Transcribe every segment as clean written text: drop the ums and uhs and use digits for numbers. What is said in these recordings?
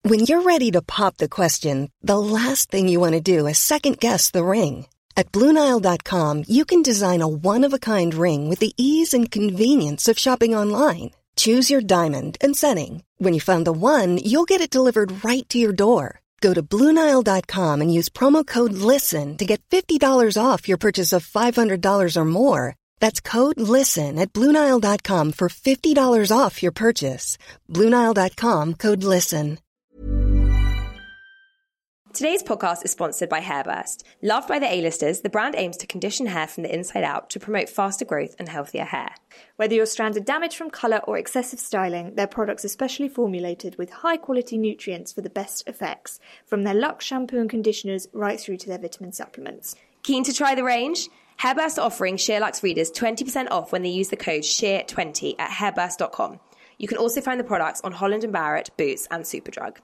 When you're ready to pop the question, the last thing you want to do is second-guess the ring. At BlueNile.com, you can design a one-of-a-kind ring with the ease and convenience of shopping online. Choose your diamond and setting. When you find the one, you'll get it delivered right to your door. Go to BlueNile.com and use promo code LISTEN to get $50 off your purchase of $500 or more. That's code LISTEN at BlueNile.com for $50 off your purchase. BlueNile.com, code LISTEN. Today's podcast is sponsored by Hairburst. Loved by the A-listers, the brand aims to condition hair from the inside out to promote faster growth and healthier hair. Whether you're stranded damage from colour or excessive styling, their products are specially formulated with high-quality nutrients for the best effects, from their Luxe shampoo and conditioners right through to their vitamin supplements. Keen to try the range? Hairburst are offering SheerLuxe readers 20% off when they use the code SHEER20 at hairburst.com. You can also find the products on Holland & Barrett, Boots and Superdrug.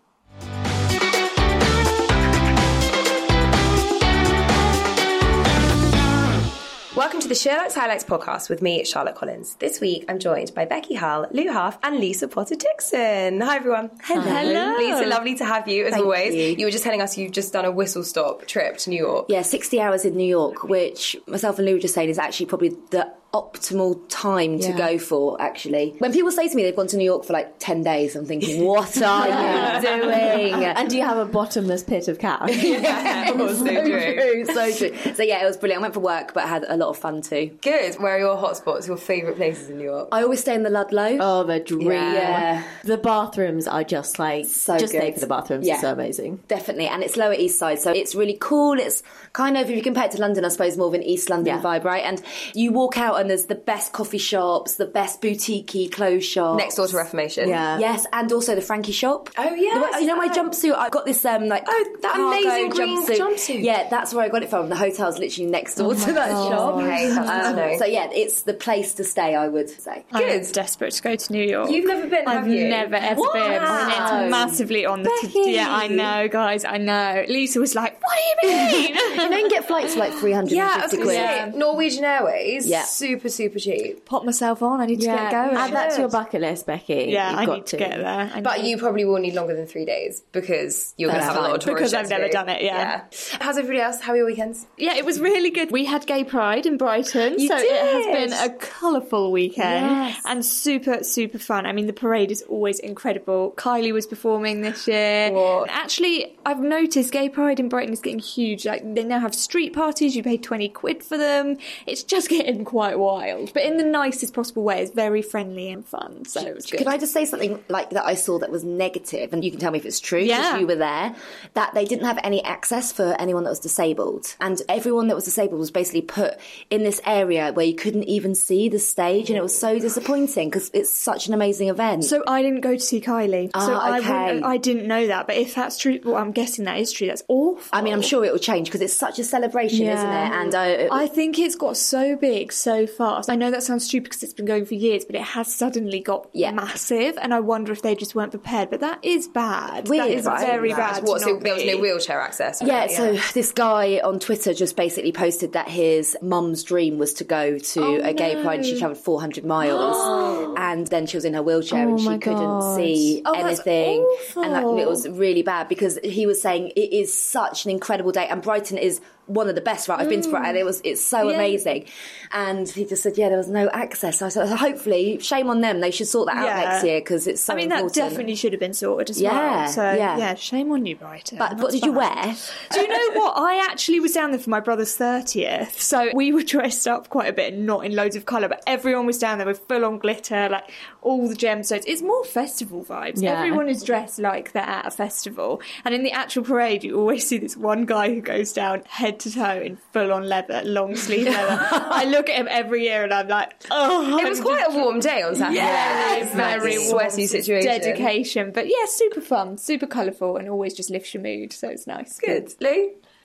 Welcome to the SheerLuxe Highlights podcast with me, Charlotte Collins. This week, I'm joined by Becky Hull, Lou Huff, and Lisa Potter-Dixon. Hi, everyone. Hello. Lisa, lovely to have you, as Thank always. You were just telling us you've just done a whistle-stop trip to New York. Yeah, 60 hours in New York, which myself and Lou were just saying is actually probably the optimal time to go for, actually. When people say to me they've gone to New York for like 10 days, I'm thinking, what are you doing? And do you have a bottomless pit of cash? Yeah, so true. So true. So yeah, it was brilliant. I went for work, but I had a lot of fun too. Good. Where are your hotspots, your favourite places in New York? I always stay in the Ludlow. Oh, the dream. Yeah. The bathrooms are just like, so just good. stay for the bathrooms. Yeah. It's so amazing. Definitely. And it's Lower East Side, so it's really cool. It's kind of, if you compare it to London, I suppose more of an East London vibe, right? And you walk out and there's the best coffee shops, the best boutique-y clothes shops. Next door to Reformation. Yeah. Yes, and also the Frankie shop. Oh, yes. You know my jumpsuit? I got this like that cargo amazing green jumpsuit. Yeah, that's where I got it from. The hotel's literally next door to that shop. Okay, that's good to know. So yeah, it's the place to stay, I would say. I'm desperate to go to New York. You've never been, have you? I've never ever What? been. Wow. It's massively on the... Becky. Yeah, I know, guys, I know. Lisa was like, what do you mean? You know, you can get flights for like 350 Yeah, I was going to quid. say, Norwegian Airways, Yeah. super, super cheap. Pop myself on, I need to get going. Add that to your bucket list, Becky. Yeah, You've I got need to get there. But you probably will need longer than 3 days because you're going to That's have a lot of fine. tourist Because I've never done it, yeah. How's everybody else? How are your weekends? Yeah, it was really good. We had Gay Pride in Brighton, You so did? it has been a colourful weekend Yes. and super, super fun. I mean, the parade is always incredible. Kylie was performing this year. What? Actually, I've noticed Gay Pride in Brighton is getting huge. Like, they now have street parties. You pay 20 quid for them. It's just getting quite wild, but in the nicest possible way. It's very friendly and fun, so it was good. Could I just say something like that I saw that was negative, and you can tell me if it's true, Yeah. because you were there, that they didn't have any access for anyone that was disabled. And everyone that was disabled was basically put in this area where you couldn't even see the stage, and it was so disappointing because it's such an amazing event. So I didn't go to see Kylie. So okay. I didn't know that. But if that's true, well, I'm guessing that is true. That's awful. I mean, I'm sure it will change because it's such a celebration, isn't it? And I think it's got so big so fast. I know that sounds stupid because it's been going for years, but it has suddenly got massive, and I wonder if they just weren't prepared. But that is bad. Weird, that is right? very bad. What, to so not there was be. no wheelchair access? Yeah, so this guy on Twitter just basically posted that his mum's dream was to go to a gay pride, and she travelled 400 miles, and then she was in her wheelchair and she couldn't see anything, and it was really bad because he was saying it is such an incredible day, and Brighton is one of the best, right? I've been to Brighton, and it's so amazing. And he just said, there was no access. So I said, hopefully, shame on them. They should sort that out next year because it's so important. That definitely should have been sorted as well. So, shame on you, Brighton. But what did you wear? Do you know what? I actually was down there for my brother's 30th. So we were dressed up quite a bit, not in loads of colour, but everyone was down there with full-on glitter, like all the gemstones. It's more festival vibes. Yeah. Everyone is dressed like they're at a festival. And in the actual parade, you always see this one guy who goes down head to toe in full-on leather, long sleeve leather. I look at him every year and I'm like, oh. It was quite a warm day on Saturday. Yeah, very warm, sweaty situation. Dedication. But yeah, super fun, super colourful, and always just lifts your mood. So it's nice. Good. Lou?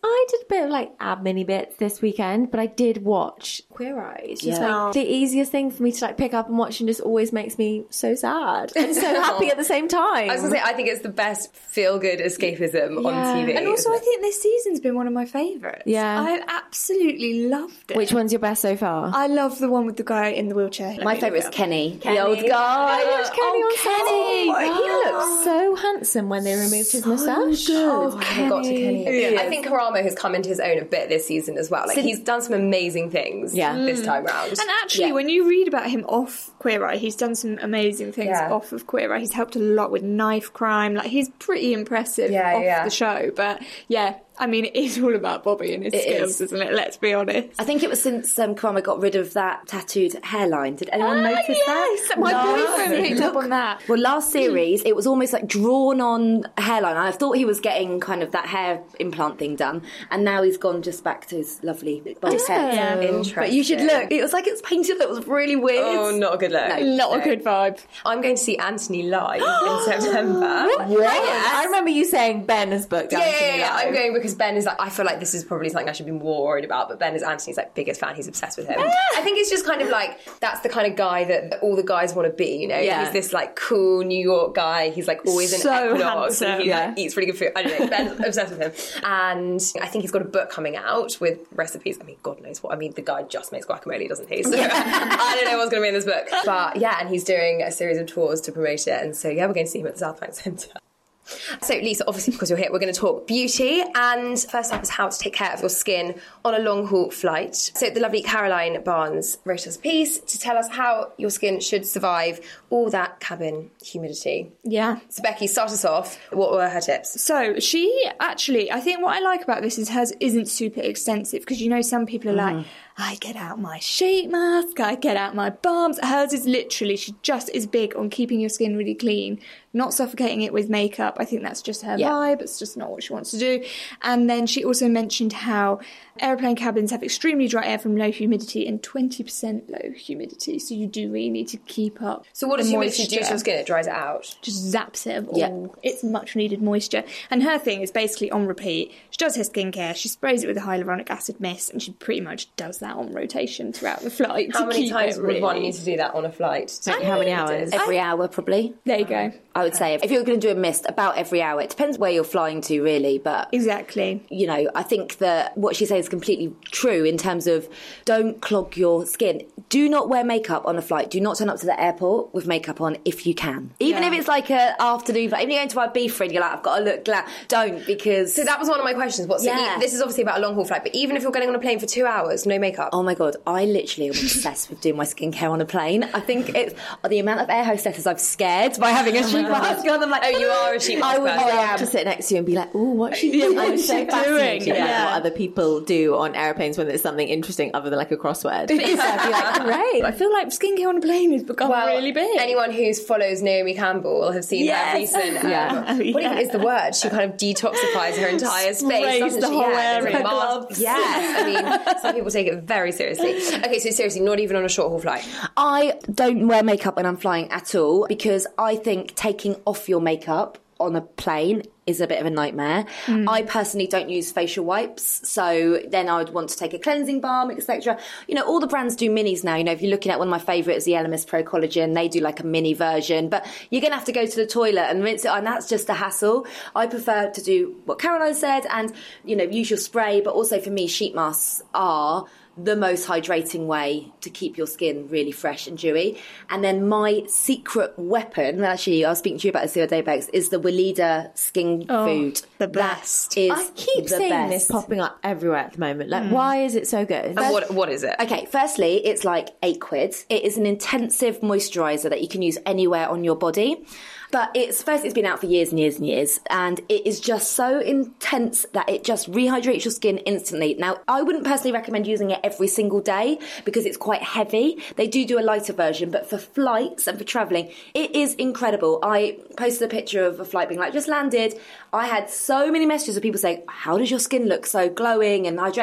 I did a bit of like admin bits this weekend, but I did watch Queer Eye. It's just like the easiest thing for me to like pick up and watch, and just always makes me so sad and so happy at the same time. I was going to say, I think it's the best feel-good escapism on TV. And also I think this season's been one of my favourites. Yeah. I absolutely loved it. Which one's your best so far? I love the one with the guy in the wheelchair. My favourite is Kenny, the old guy. I watched Kenny on Saturday. He looks so handsome when they removed his moustache. I haven't got to Kenny. I think Karamo has come into his own a bit this season as well. Like, he's done some amazing things this time round. And actually, when you read about him off Queer Eye, he's done some amazing things off of Queer Eye. He's helped a lot with knife crime. Like, he's pretty impressive off the show. But yeah, I mean, it is all about Bobby and his skills, isn't it? Let's be honest. I think it was since Karamo got rid of that tattooed hairline. Did anyone notice that? My boyfriend picked up on that. Well, last series, it was almost like drawn on hairline. I thought he was getting kind of that hair implant thing done, and now he's gone just back to his lovely bald head. Yeah. Interesting. But you should look. It was like it's painted. It was really weird. Oh, not a good look. Not a good vibe. I'm going to see Anthony live in September. What? I remember you saying Ben has booked Anthony Yeah. live. I'm going because Ben is like, I feel like this is probably something I should be more worried about, but Ben is Anthony's like biggest fan. He's obsessed with him. I think it's just kind of like, that's the kind of guy that all the guys want to be, you know? Yeah. He's this like cool New York guy. He's like always in So Equinox. handsome. And he like, eats really good food. I don't know. Ben's obsessed with him. And I think he's got a book coming out with recipes. I mean, God knows what. I mean, the guy just makes guacamole, doesn't he? So I don't know what's going to be in this book. But yeah, and he's doing a series of tours to promote it. And so yeah, we're going to see him at the South Bank Centre. So Lisa, obviously because you're here, we're going to talk beauty, and first up is how to take care of your skin on a long haul flight. So the lovely Caroline Barnes wrote us a piece to tell us how your skin should survive all that cabin humidity. Yeah. So Becky, start us off. What were her tips? So she actually, I think what I like about this is hers isn't super extensive, because you know some people are like, I get out my sheet mask, I get out my balms. Hers is literally, she just is big on keeping your skin really clean, not suffocating it with makeup. I think that's just her vibe. It's just not what she wants to do. And then she also mentioned how aeroplane cabins have extremely dry air from low humidity and 20% low humidity. So you do really need to keep up. So what does humidity do to moisture. your skin? It dries it out. Just zaps it of all its much needed moisture. And her thing is basically on repeat. She does her skincare, she sprays it with a hyaluronic acid mist, and she pretty much does that on rotation throughout the flight. How many times would one need to do that on a flight? Like how many hours? Every hour, probably. There you go. I would say if you're going to do a mist, about every hour. It depends where you're flying to, really. But Exactly. you know, I think that what she says is completely true in terms of don't clog your skin. Do not wear makeup on a flight. Do not turn up to the airport with makeup on if you can. Even if it's like an afternoon flight. Even if you're going to Ibiza and you're like, I've got to look glam. Don't, because... So that was one of my questions. This is obviously about a long haul flight, but even if you're getting on a plane for 2 hours, no makeup. Oh my God, I literally am obsessed with doing my skincare on a plane. I think it's the amount of air hostesses I've scared by having a sheet mask on. I'm like, Oh, you are a sheet mask I would person. love to sit next to you and be like, "Oh, what's she doing?" I'm so fascinated about what other people do on airplanes when there's something interesting other than like a crossword. But I'd be like, great. I feel like skincare on a plane has become really big. Anyone who follows Naomi Campbell will have seen her recent... what even is the word? She kind of detoxifies her entire space, Sprays doesn't the she? whole Yeah, area. gloves. Yes. I mean, some people take it very seriously. Okay, so seriously, not even on a short haul flight. I don't wear makeup when I'm flying at all because I think taking off your makeup on a plane is a bit of a nightmare. I personally don't use facial wipes, so then I would want to take a cleansing balm, etc. You know, all the brands do minis now. You know, if you're looking at one of my favourites, the Elemis Pro Collagen, they do like a mini version, but you're going to have to go to the toilet and rinse it, and that's just a hassle. I prefer to do what Caroline said and, you know, use your spray, but also for me, sheet masks are the most hydrating way to keep your skin really fresh and dewy. And then my secret weapon, actually I was speaking to you about this the other day, Bex, is the Weleda skin food. The best. Is I keep the seeing best. this popping up everywhere at the moment. Like, why is it so good? And what is it? Okay, firstly, it's like £8. It is an intensive moisturiser that you can use anywhere on your body. But it's been out for years and years and years, and it is just so intense that it just rehydrates your skin instantly. Now, I wouldn't personally recommend using it every single day because it's quite heavy. They do a lighter version, but for flights and for travelling, it is incredible. I posted a picture of a flight being like, just landed. I had so many messages of people saying, how does your skin look so glowing and hydrated?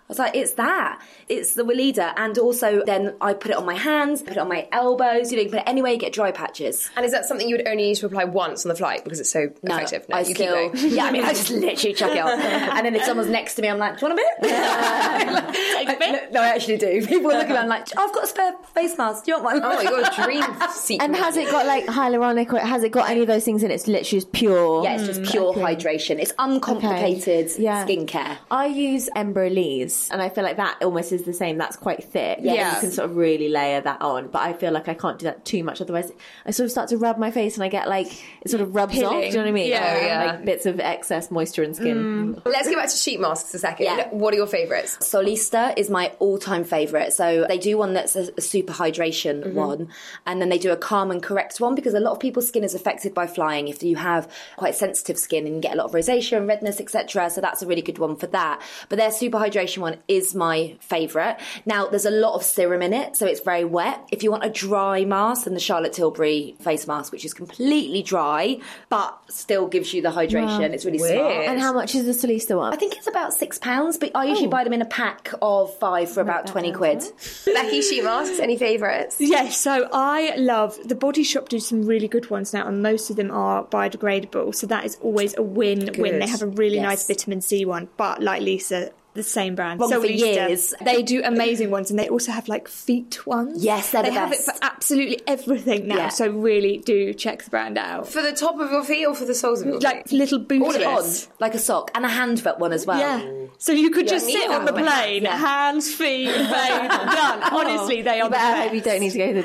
I was like, it's that. It's the Weleda. And also then I put it on my hands, put it on my elbows, you can put it anywhere you get dry patches. And is that something you would only need to apply once on the flight because it's so effective? No, keep going. Yeah, I mean, I just literally chuck it on. And then if someone's next to me, I'm like, do you want a bit? Take a bit? No, I actually do. People are looking at me like, I've got a spare face mask. Do you want one? Oh, you're a dream sequence. And has it got like hyaluronic, or has it got any of those things in it? It's literally just pure. Yeah, it's just pure hydration. It's uncomplicated skincare. I use Embryolisse, and I feel like that almost is the same. That's quite thick. Yeah. You can sort of really layer that on, but I feel like I can't do that too much, otherwise I sort of start to rub my face and I get like, it sort of rubs off, do you know what I mean? Like bits of excess moisture in skin. Let's go back to sheet masks a second. Yeah. What are your favourites? Solista is my all-time favourite. So they do one that's a super hydration one, and then they do a calm and correct one, because a lot of people's skin is affected by flying if you have quite sensitive skin and you get a lot of rosacea and redness, etc. So that's a really good one for that. But their super hydration one is my favourite. Now, there's a lot of serum in it, so it's very wet. If you want a dry mask, then the Charlotte Tilbury face mask, which is completely dry, but still gives you the hydration. Wow. It's really smart. And how much is the Solista one? I think it's about £6, but I usually buy them in a pack of 5 for about 20 quid. Becky, sheet masks, any favourites? Yes, so I love, the Body Shop do some really good ones now, and most of them are biodegradable, so that is always a win-win. They have a really nice vitamin C one, but like Lisa, the same brand. For years. They do amazing ones, and they also have like feet ones. Yes, they're the best. They have it for absolutely everything now, so really do check the brand out. For the top of your feet or for the soles of your feet? Like little bootless. Like a sock, and a hand foot one as well. Yeah. So you could just sit on the plane, hands, feet, face, done. Honestly, they are the best. I hope you don't need to go to the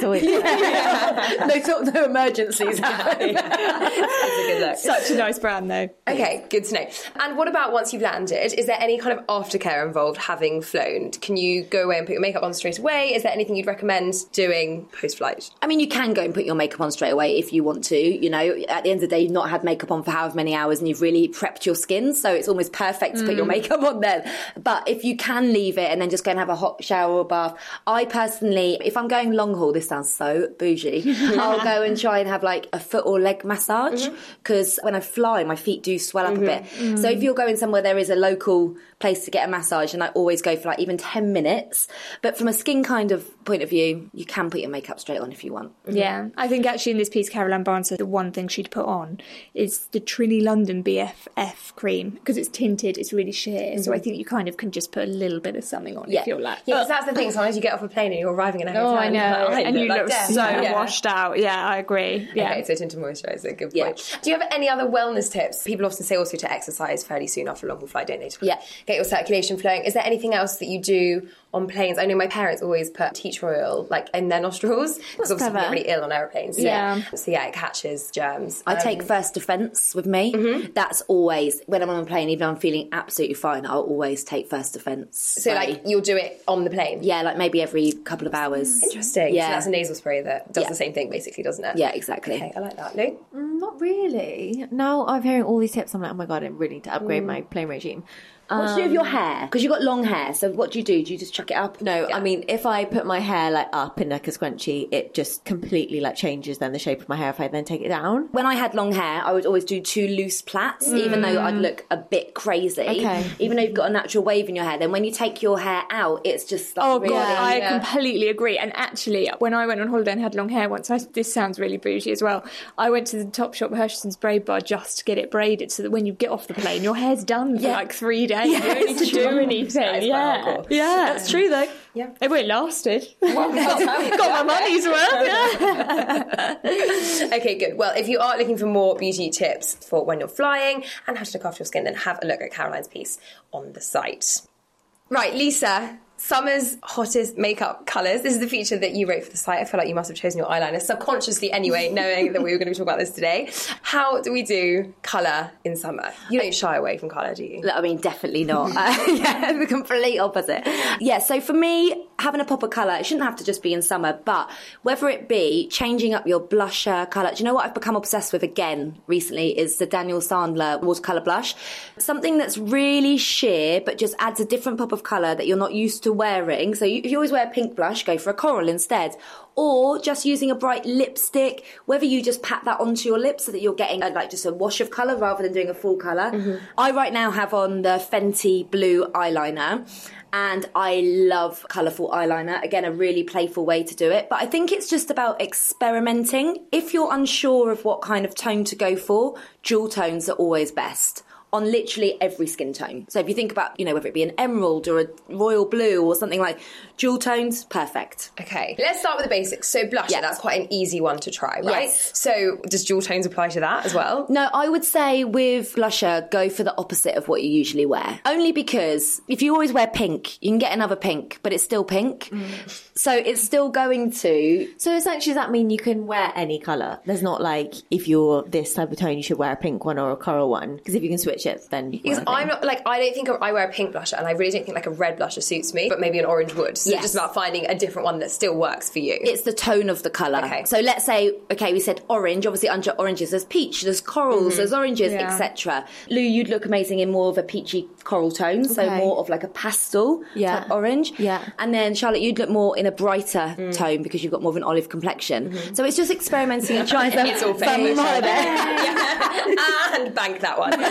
toilet. No emergencies. That's a good look. Such a nice brand, though. Okay, good to know. And what about once you've landed? Is there any kind of aftercare involved having flown? Can you go away and put your makeup on straight away? Is there anything you'd recommend doing post-flight? I mean, you can go and put your makeup on straight away if you want to. You know, at the end of the day, you've not had makeup on for however many hours and you've really prepped your skin, so it's almost perfect to put your makeup on then. But if you can leave it and then just go and have a hot shower or bath, I personally, if I'm going long haul, this sounds so bougie, I'll go and try and have like a foot or leg massage, because when I fly, my feet do swell up a bit. So if you're going somewhere there is a local place to get a massage, and I always go for like even 10 minutes. But from a skin kind of point of view, you can put your makeup straight on if you want. Yeah, I think actually in this piece, Caroline Barnes said the one thing she'd put on is the Trini London BFF cream, because it's tinted, it's really sheer. So I think you kind of can just put a little bit of something on if you're like... Yeah, because that's the thing. Sometimes you get off a plane and you're arriving in a hotel. Oh, I know. And you look so washed out. Yeah, I agree. Yeah. Okay, so tinted moisturiser, good point. Do you have any other wellness tips? People often say also to exercise fairly soon after a long haul flight, don't they? To get your circulation flowing. Is there anything else that you do on planes? I know my parents always put tea tree oil like in their nostrils, because obviously you get really ill on airplanes. So it catches germs. I take First Defence with me. That's always, when I'm on a plane, even though I'm feeling absolutely fine, I'll always take First Defence. So like you'll do it on the plane? Yeah, like maybe every couple of hours. Interesting. Yeah. So that's a nasal spray that does the same thing basically, doesn't it? Yeah, exactly. Okay, I like that. Lou? Not really. Now I'm hearing all these tips, I'm like, oh my God, I really need to upgrade my plane regime. What do you do with your hair? Because you've got long hair, so what do? Do you just chuck it up? No, I mean, if I put my hair like up in like a scrunchie, it just completely like changes then the shape of my hair if I then take it down. When I had long hair, I would always do 2 loose plaits, even though I'd look a bit crazy. Okay. Even though you've got a natural wave in your hair, then when you take your hair out, it's just like I completely agree. And actually, when I went on holiday and had long hair once, this sounds really bougie as well, I went to the Topshop Hershison's braid bar just to get it braided, so that when you get off the plane, your hair's done for like 3 days. You don't need to do anything. Yeah, that's true though. Yeah, it lasted. Got my money's worth. Okay, good. Well, if you are looking for more beauty tips for when you're flying and how to look after your skin, then have a look at Caroline's piece on the site. Right, Lisa, summer's hottest makeup colours. This is the feature that you wrote for the site. I feel like you must have chosen your eyeliner subconsciously anyway, knowing that we were going to be talking about this today. How do we do colour in summer? You don't shy away from colour, do you? I mean, definitely not. The complete opposite. Yeah, so for me, having a pop of colour, it shouldn't have to just be in summer, but whether it be changing up your blusher colour. Do you know what I've become obsessed with again recently is the Daniel Sandler watercolour blush. Something that's really sheer, but just adds a different pop of colour that you're not used to wearing. So if you always wear a pink blush, go for a coral instead. or just using a bright lipstick, whether you just pat that onto your lips so that you're getting just a wash of colour rather than doing a full colour. I right now have on the Fenty blue eyeliner. And I love colourful eyeliner. Again, a really playful way to do it. But I think it's just about experimenting. If you're unsure of what kind of tone to go for, dual tones are always best on literally every skin tone. So if you think about, whether it be an emerald or a royal blue or something like dual tones, perfect. Okay, let's start with the basics. So blusher, that's quite an easy one to try, right? Yes. So does dual tones apply to that as well? No, I would say with blusher, go for the opposite of what you usually wear. Only because if you always wear pink, you can get another pink, but it's still pink. So it's still going to... So essentially, does that mean you can wear any colour? There's not like, if you're this type of tone, you should wear a pink one or a coral one. Because if you can switch it, then you can. Because I'm not, I don't think I wear a pink blusher, and I really don't think a red blusher suits me, but maybe an orange would. So it's just about finding a different one that still works for you. It's the tone of the colour. Okay. So let's say, we said orange. Obviously, under oranges, there's peach, there's corals, there's oranges, etc. Lou, you'd look amazing in more of a peachy coral tone, so more of like a pastel type orange. Yeah. And then Charlotte, you'd look more in a brighter tone because you've got more of an olive complexion. So it's just experimenting and trying some. It's all And bank that one.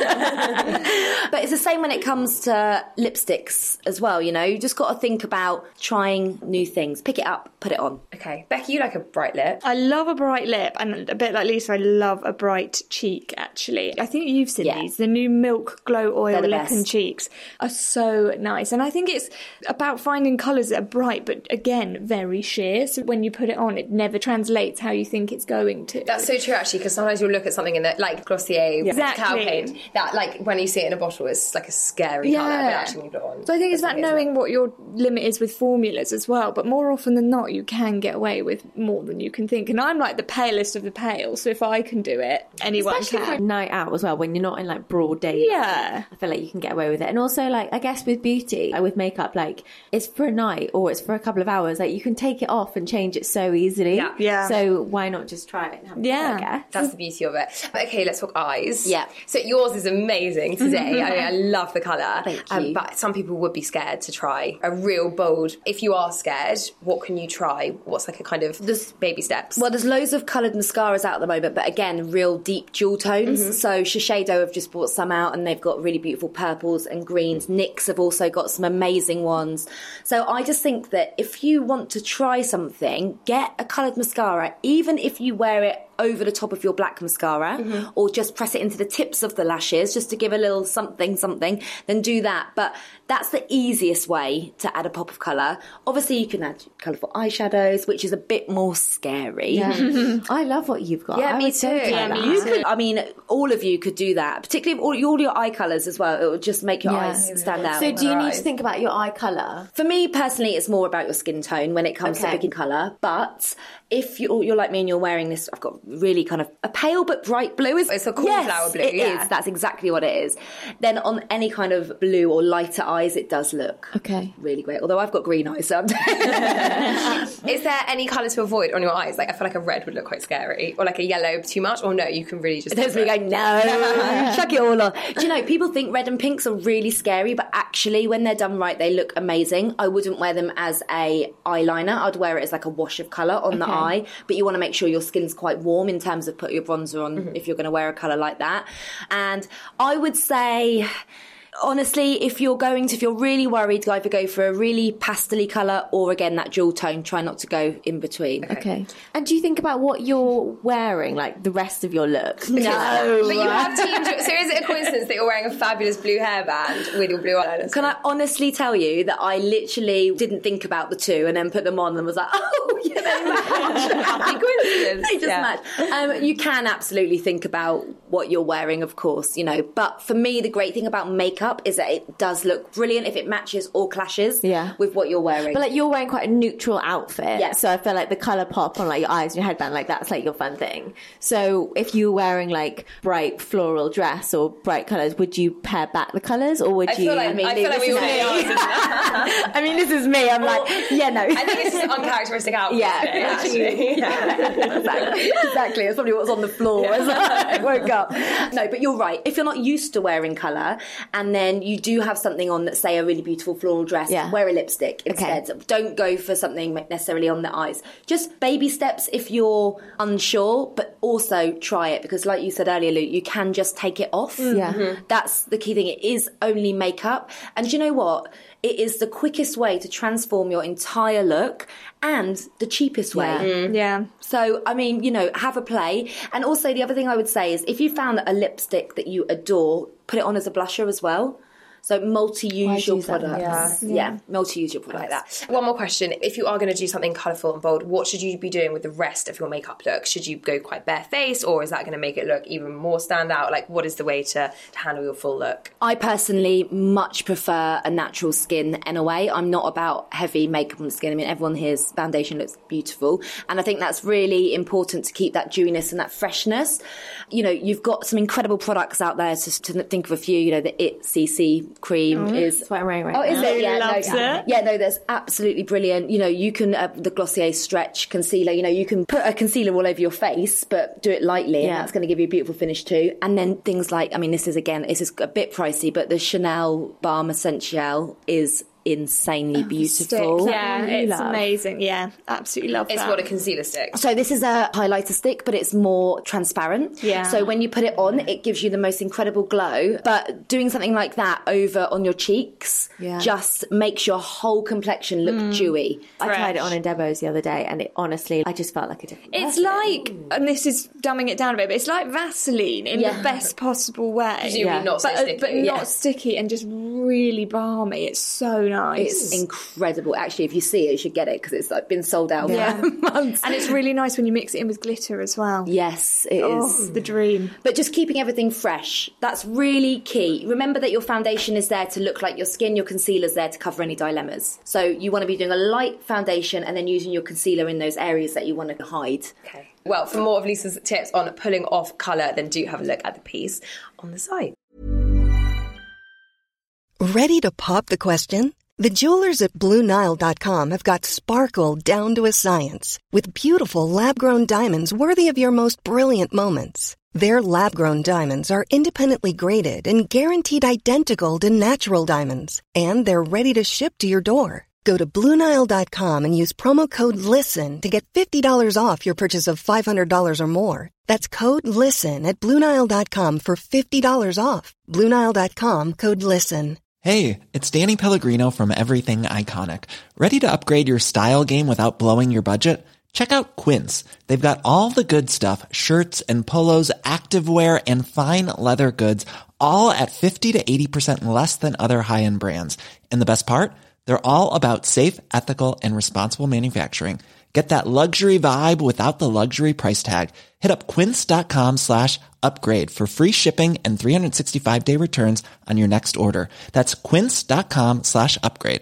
But it's the same when it comes to lipsticks as well, You just got to think about trying new things. Pick it up, put it on. Okay, Becky, you like a bright lip. I love a bright lip, and a bit like Lisa, I love a bright cheek, actually. I think you've seen these. The new Milk Glow Oil Lip best. and Cheeks are so nice. And I think it's about finding colours that are bright, but again, very sheer. So when you put it on, it never translates how you think it's going to. That's so true, actually, because sometimes you'll look at something in the, like Glossier, cow paint, that, when you see it in a bottle, it's like a scary colour, but actually when you put it on. So I think it's about knowing what your limit is with formulas as well, but more often than not, you can get away with more than you can think. And I'm like the palest of the pale, so if I can do it, anyone Especially for a can. night out as well, when you're not in broad daylight. Yeah. I feel like you can get away with it. And also, I guess with beauty, with makeup, it's for a night or it's for a couple of hours. You can take it off and change it so easily. Yeah. So why not just try it and have fun, I guess? That's the beauty of it. Okay, let's talk eyes. Yeah. So yours is amazing today. I love the colour. Thank you. But some people would be scared to try a real bold. If you are scared, what can you try? What's a kind of baby steps? Well, there's loads of coloured mascaras out at the moment, but again, real deep jewel tones. So Shiseido have just brought some out and they've got really beautiful purples and greens. NYX have also got some amazing ones. So I just think that if you want to try something, get a coloured mascara, even if you wear it over the top of your black mascara or just press it into the tips of the lashes just to give a little something, then do that. But that's the easiest way to add a pop of colour. Obviously, you can add colourful eyeshadows, which is a bit more scary. Yeah. I love what you've got. Yeah, me would so too. try Yeah, that. me too. I mean, all of you could do that, particularly all your eye colours as well. It will just make your eyes stand out. So do you need to think about your eye colour? For me, personally, it's more about your skin tone when it comes to picking colour. But if you're like me and you're wearing this, I've got really kind of a pale but bright blue. It's a cornflower blue, It is. That's exactly what it is. Then on any kind of blue or lighter eyes, it does look really great. Although I've got green eyes, so Is there any colour to avoid on your eyes? I feel like a red would look quite scary, or a yellow too much, or no, you can really just... There's me going, no, chuck it all on. Do you know, people think red and pinks are really scary, but actually when they're done right, they look amazing. I wouldn't wear them as a eyeliner. I'd wear it as a wash of colour on the eye, but you want to make sure your skin's quite warm in terms of putting your bronzer on if you're going to wear a colour like that. And I would say... Honestly, if you're really worried, either go for a really pastel-y colour or, again, that jewel tone. Try not to go in between. Okay. And do you think about what you're wearing, the rest of your look? No. But you have team... So is it a coincidence that you're wearing a fabulous blue hairband with your blue eyeliner? Can I honestly tell you that I literally didn't think about the two and then put them on and was like, oh, yeah, they match. Happy coincidence. They just match. You can absolutely think about what you're wearing, of course, But for me, the great thing about makeup is that it does look brilliant if it matches or clashes with what you're wearing. But you're wearing quite a neutral outfit. Yeah. So I feel like the colour pop on your eyes and your headband, that's your fun thing. So if you're wearing bright floral dress or bright bright colours, would you pare back the colours, or would I feel like we all know. I mean, this is me. I'm like, yeah, no. I think it's an uncharacteristic outfit. Actually. Exactly. It's probably what's on the floor as I woke up. No, but you're right. If you're not used to wearing colour, and then you do have something on that's, say, a really beautiful floral dress, wear a lipstick instead. Okay. Don't go for something necessarily on the eyes. Just baby steps if you're unsure, but also try it, because like you said earlier, Luke, you can just take it off. That's the key thing. It is only makeup. And do you know what? It is the quickest way to transform your entire look and the cheapest way. So, I mean, you know, have a play. And also the other thing I would say is if you found a lipstick that you adore, put it on as a blusher as well. So multi-use your products. Multi-use your product like that. One more question. If you are going to do something colourful and bold, what should you be doing with the rest of your makeup look? Should you go quite barefaced, or is that going to make it look even more stand out? Like, what is the way to handle your full look? I personally much prefer a natural skin anyway. I'm not about heavy makeup on the skin. I mean, everyone here's foundation looks beautiful. And I think that's really important to keep that dewiness and that freshness. You know, you've got some incredible products out there, to think of a few. You know, the IT CC cream is... That's what I'm wearing right now. Is it? It. Yeah, no, that's absolutely brilliant. You know, you can, the Glossier Stretch Concealer, you know, you can put a concealer all over your face, but do it lightly, and that's going to give you a beautiful finish too. And then things like, I mean, this is a bit pricey, but the Chanel Balm Essential is insanely beautiful. Stick. Yeah, it's amazing. Yeah, absolutely love It's that. what a concealer stick. So this is a highlighter stick, but it's more transparent. Yeah. So when you put it on, it gives you the most incredible glow. But doing something like that over on your cheeks just makes your whole complexion look dewy. I tried it on in Debo's the other day, and it honestly, I just felt like a different It's person. like, and this is dumbing it down a bit, but it's like Vaseline in the best possible way. Presumably not so sticky. But not sticky and just really balmy. It's so nice. It's incredible. Actually, if you see it, you should get it, because it's like been sold out for months. And it's really nice when you mix it in with glitter as well. Yes, it is. The dream. But just keeping everything fresh, that's really key. Remember that your foundation is there to look like your skin, your concealer's there to cover any dilemmas. So you want to be doing a light foundation and then using your concealer in those areas that you want to hide. Okay. Well, for more of Lisa's tips on pulling off colour, then do have a look at the piece on the site. Ready to pop the question? The jewelers at BlueNile.com have got sparkle down to a science with beautiful lab-grown diamonds worthy of your most brilliant moments. Their lab-grown diamonds are independently graded and guaranteed identical to natural diamonds, and they're ready to ship to your door. Go to BlueNile.com and use promo code LISTEN to get $50 off your purchase of $500 or more. That's code LISTEN at BlueNile.com for $50 off. BlueNile.com, code LISTEN. Hey, it's Danny Pellegrino from Everything Iconic. Ready to upgrade your style game without blowing your budget? Check out Quince. They've got all the good stuff, shirts and polos, activewear, and fine leather goods, all at 50 to 80% less than other high-end brands. And the best part? They're all about safe, ethical, and responsible manufacturing. Get that luxury vibe without the luxury price tag. Hit up quince.com/upgrade for free shipping and 365-day returns on your next order. That's quince.com/upgrade.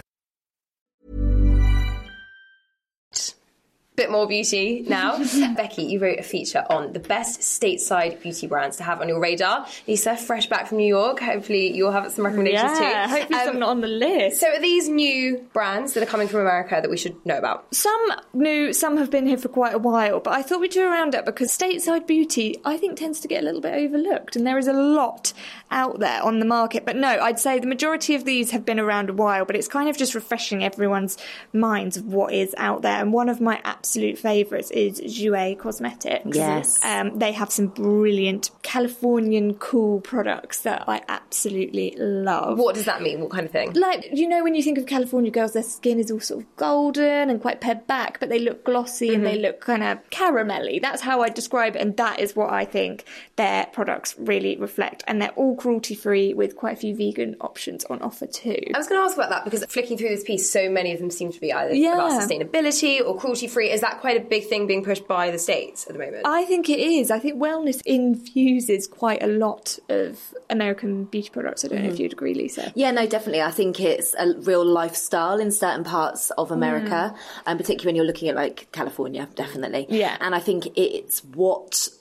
Bit more beauty now. Becky, you wrote a feature on the best stateside beauty brands to have on your radar. Lisa, fresh back from New York. Hopefully you'll have some recommendations too. Hopefully some not on the list. So are these new brands that are coming from America that we should know about? Some new, some have been here for quite a while, but I thought we'd do a roundup because stateside beauty, I think, tends to get a little bit overlooked, and there is a lot out there on the market. But no, I'd say the majority of these have been around a while, but it's kind of just refreshing everyone's minds of what is out there. And one of my absolute favourites is Jouer Cosmetics. Yes. They have some brilliant Californian cool products that I absolutely love. What does that mean? What kind of thing? Like, you know, when you think of California girls, their skin is all sort of golden and quite pared back, but they look glossy and they look kind of caramelly. That's how I describe it, and that is what I think their products really reflect. And they're all cruelty-free with quite a few vegan options on offer too. I was going to ask about that because flicking through this piece, so many of them seem to be either about sustainability or cruelty-free. Is that quite a big thing being pushed by the States at the moment? I think it is. I think wellness infuses quite a lot of American beauty products. I don't know if you'd agree, Lisa. Yeah, no, definitely. I think it's a real lifestyle in certain parts of America, and particularly when you're looking at like California, definitely. Yeah. And I think it's what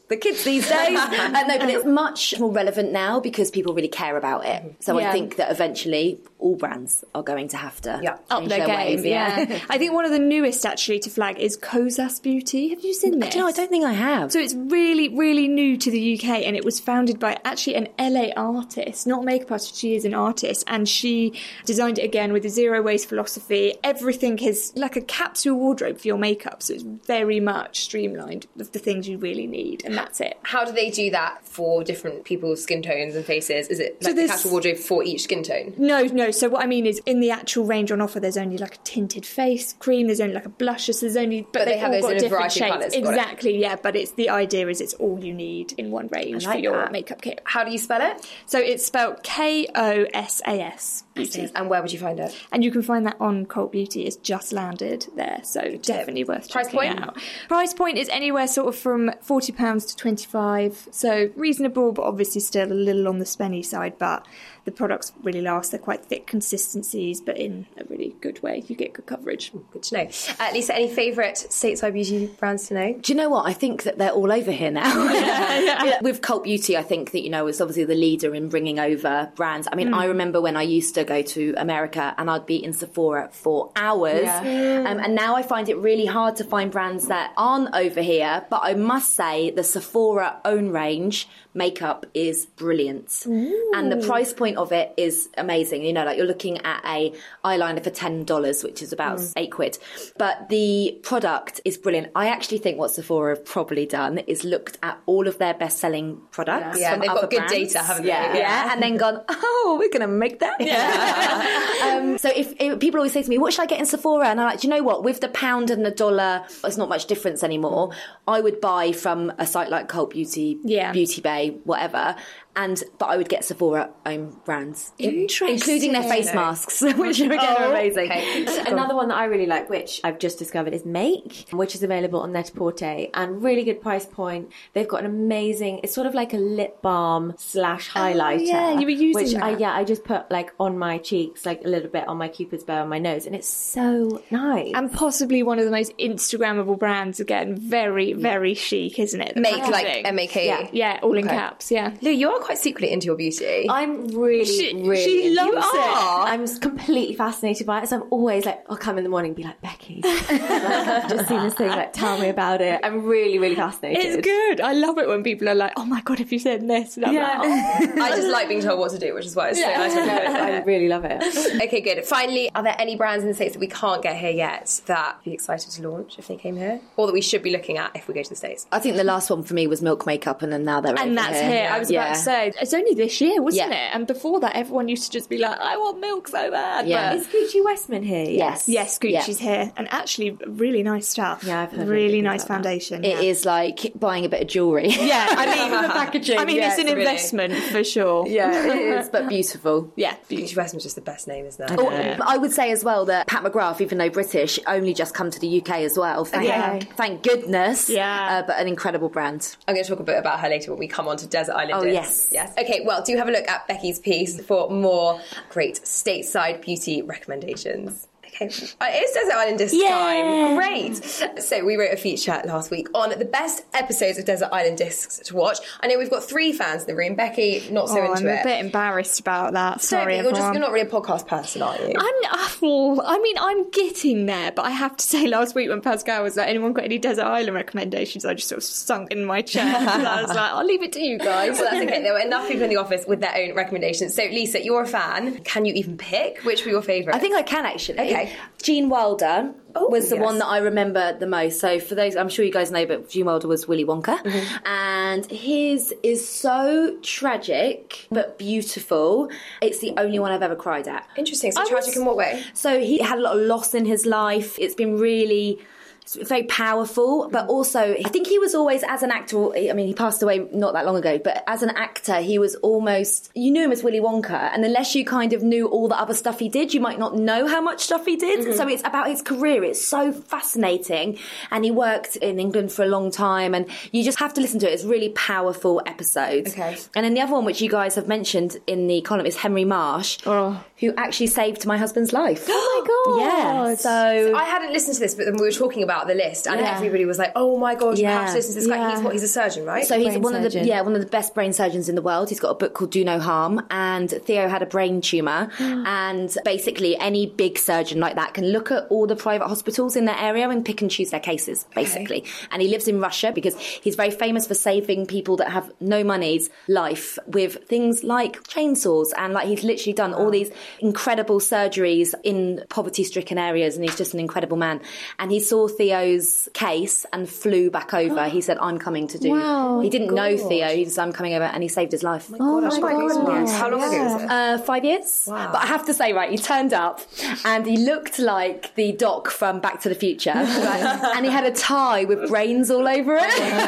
the kids these days. No, but it's much more relevant now because people really care about it. So I think that eventually all brands are going to have to up their game. ways, I think one of the newest actually to flag is Kosas Beauty. Have you seen this? I don't think I have. So it's really, really new to the UK, and it was founded by actually an LA artist, not a makeup artist. She is an artist, and she designed it again with a zero waste philosophy. Everything is like a capsule wardrobe for your makeup, so it's very much streamlined of the things you really need, and that's it. How do they do that for different people's skin tones and faces? Is it like the capsule wardrobe for each skin tone? No. So what I mean is, in the actual range on offer, there's only like a tinted face cream. There's only like a blusher. So there's only, but they have all those got in a different variety of shades. colours. Exactly, yeah. But it's the idea is it's all you need in one range for your makeup kit. How do you spell it? So it's spelled Kosas Beauty. And where would you find it? And you can find that on Cult Beauty. It's just landed there, so definitely worth checking out. Price point is anywhere sort of from £40 to £25, so reasonable, but obviously still a little on the spenny side. But the products really last. They're quite thick consistencies, but in a really good way. You get good coverage. Good to know. Lisa, any favourite stateside beauty brands to know? Do you know what? I think that they're all over here now. With Cult Beauty, I think that, it's obviously the leader in bringing over brands. I mean, I remember when I used to go to America and I'd be in Sephora for hours. And now I find it really hard to find brands that aren't over here. But I must say the Sephora own range makeup is brilliant. And the price point of it is amazing. Like you're looking at a eyeliner for $10, which is about £8. But the product is brilliant. I actually think what Sephora have probably done is looked at all of their best-selling products. Yeah, from they've other got good brands. data, haven't they? Yeah, and then gone, we're going to make that. So if people always say to me, what should I get in Sephora? And I'm like, do you know what? With the pound and the dollar, it's not much difference anymore. I would buy from a site like Cult Beauty, Beauty Bay, whatever. But I would get Sephora own brands, including their face masks, which again are amazing. Okay. Another one that I really like, which I've just discovered, is Make, which is available on Net-a-Porter, and really good price point. They've got an amazing, it's sort of like a lip balm / highlighter. Yeah, you were using that. I just put like on my cheeks, like a little bit on my Cupid's bow on my nose, and it's so nice. And possibly one of the most Instagrammable brands. Again, very, very chic, isn't it? Make, like M-A-K-E. Yeah, all in caps. Yeah, Lou, you are quite secretly into your beauty. I'm really she loves it. I'm completely fascinated by it, so I'm always like, I'll come in the morning and be like, Becky, I've just seen this thing, like, tell me about it. I'm really, really fascinated. It's good. I love it when people are like, oh my God, have you said this? And I'm like, oh. I just like being told what to do, which is why it's so nice to do it. I really love it. Okay, good. Finally, are there any brands in the States that we can't get here yet that you'd be excited to launch if they came here? Or that we should be looking at if we go to the States? I think the last one for me was Milk Makeup, and then now they're over and that's here. I was about to say, it's only this year, wasn't it? And before that, everyone used to just be like, I want milk so bad. Yeah. Is Gucci Westman here? Yes. Yes, Gucci's here. And actually, really nice stuff. Yeah, I've heard really nice foundation. It is like buying a bit of jewellery. Yeah, I mean, the packaging. I mean, it's an investment for sure. Yeah, it is, but beautiful. Yeah. Gucci Westman's just the best name, isn't it? I would say as well that Pat McGrath, even though British, only just come to the UK as well. Thank goodness. Yeah. But an incredible brand. I'm going to talk a bit about her later when we come on to Desert Island Discs. Yes. Okay, well, do have a look at Becky's piece for more great stateside beauty recommendations. Okay, it's Desert Island Discs time. Great. So we wrote a feature last week on the best episodes of Desert Island Discs to watch. I know we've got 3 fans in the room. Becky, not so into it. I'm a bit embarrassed about that. Sorry, you're not really a podcast person, are you? I'm getting there, but I have to say last week when Pascal was like, anyone got any Desert Island recommendations? I just sort of sunk in my chair. And I was like, I'll leave it to you guys. Well, that's okay. There were enough people in the office with their own recommendations. So Lisa, you're a fan. Can you even pick which were your favourites? I think I can actually. Okay. Gene Wilder was the one that I remember the most. So for those, I'm sure you guys know, but Gene Wilder was Willy Wonka. And his is so tragic but beautiful. It's the only one I've ever cried at. Interesting. So tragic in what way? So he had a lot of loss in his life. It's been really... It's very powerful, but also I think he was always, as an actor, I mean, he passed away not that long ago, but as an actor, he was almost, you knew him as Willy Wonka, and unless you kind of knew all the other stuff he did, you might not know how much stuff he did. So it's about his career. It's so fascinating, and he worked in England for a long time, and you just have to listen to it. It's really powerful episodes. Okay. And then the other one, which you guys have mentioned in the column, is Henry Marsh, who actually saved my husband's life. Oh my God. Yeah. So I hadn't listened to this, but then we were talking about about the list, and everybody was like, "Oh my god, you have to listen to this guy." He's a surgeon, right? So he's one of the best brain surgeons in the world. He's got a book called Do No Harm, and Theo had a brain tumour, and basically any big surgeon like that can look at all the private hospitals in their area and pick and choose their cases, basically. And he lives in Russia because he's very famous for saving people that have no money's life with things like chainsaws, and like he's literally done all these incredible surgeries in poverty-stricken areas, and he's just an incredible man. And he saw Theo's case and flew back over. He said, "I'm coming to do." He didn't know Theo. He said, "I'm coming over," and he saved his life. Oh my god! How long ago was it? 5 years. Wow. But I have to say, right, he turned up and he looked like the Doc from Back to the Future, right? And he had a tie with brains all over it.